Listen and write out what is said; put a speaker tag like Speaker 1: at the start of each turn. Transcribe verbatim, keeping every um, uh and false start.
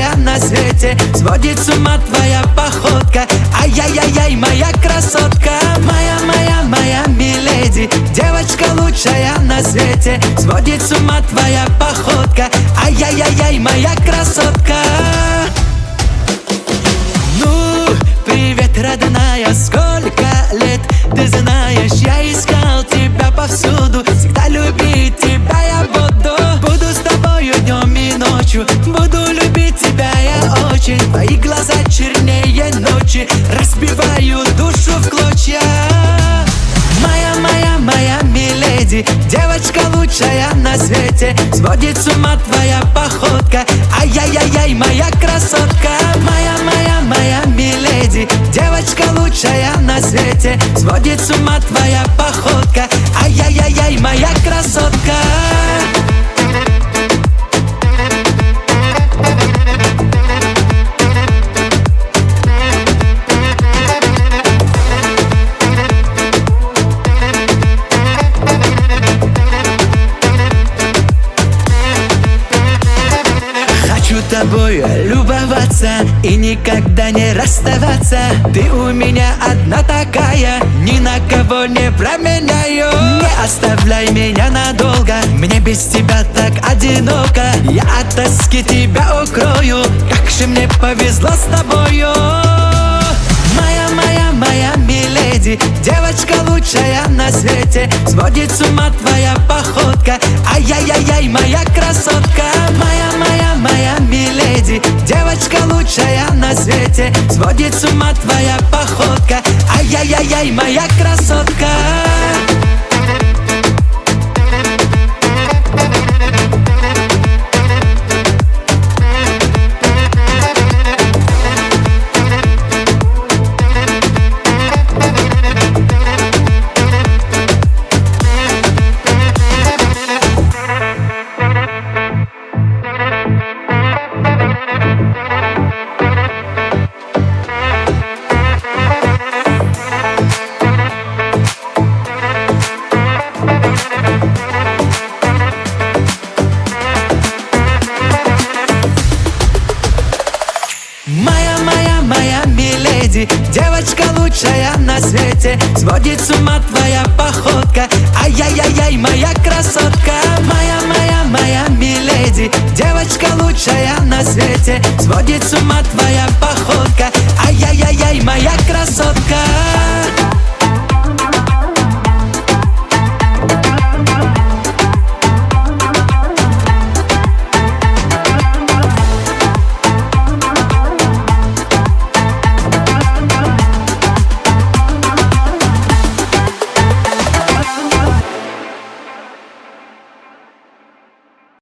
Speaker 1: лучшая на свете. Сводит с ума твоя походка. Ай-яй-яй-яй, моя красотка. Моя, моя, моя миледи, девочка лучшая на свете. Сводит с ума твоя походка. Ай-яй-яй-яй, моя красотка. Ну, привет, родная, сколько лет? Ты знаешь, я искал тебя повсюду. Всегда любить тебя я буду. Буду с тобою днем и ночью. Буду любить тебя я очень. Твои глаза чернее ночи, разбиваю душу в клочья. Моя, моя, моя миледи, девочка лучшая на свете. Сводит с ума твоя походка. Ай-яй-яй-яй, моя красотка. Моя, моя, моя миледи, девочка лучшая на свете. Сводит с ума твоя походка. Ай-яй-яй-яй, моя красотка. Тобой любоваться и никогда не расставаться. Ты у меня одна такая, ни на кого не променяю. Не оставляй меня надолго, мне без тебя так одиноко. Я от тоски тебя укрою, как же мне повезло с тобою. Моя, моя, моя миледи, девочка лучшая на свете. Сводит с ума твоя походка. Ай-яй-яй-яй, моя красотка. Моя, моя, моя миледи, девочка лучшая на свете. Сводит с ума твоя походка. Ай-яй-яй-яй, моя красотка. Моя, моя, моя миледи, девочка лучшая на свете. Сводит с ума твоя походка. Ай-яй-яй-яй, моя красотка. Моя, моя, моя миледи, девочка лучшая на свете. Сводит с ума твоя походка. Ай-яй-яй-яй, моя красотка.